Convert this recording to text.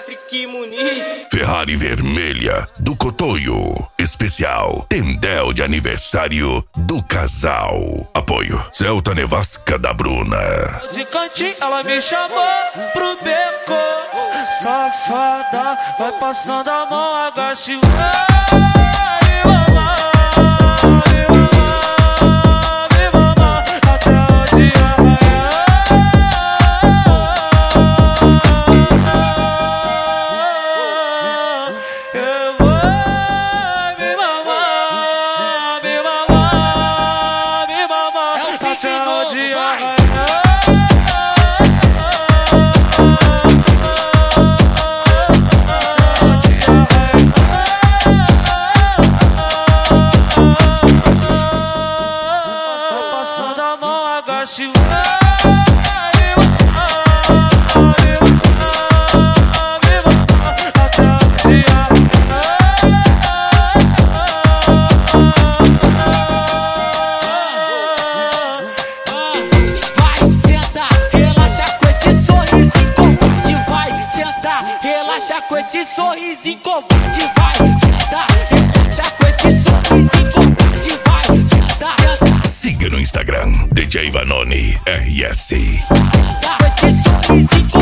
Patrick Muniz. Ferrari vermelha do Cotoio. Especial Tendel de aniversário do casal. Apoio Celta Nevasca da Bruna. De cantinho ela me chamou pro beco. Safada, vai passando a mão, agache o com esse sorrisinho covarde, vai sentar, relaxa com esse sorrisinho covarde, vai sentar. Siga no Instagram DJ Vanoni RS. Com esse sorrisinho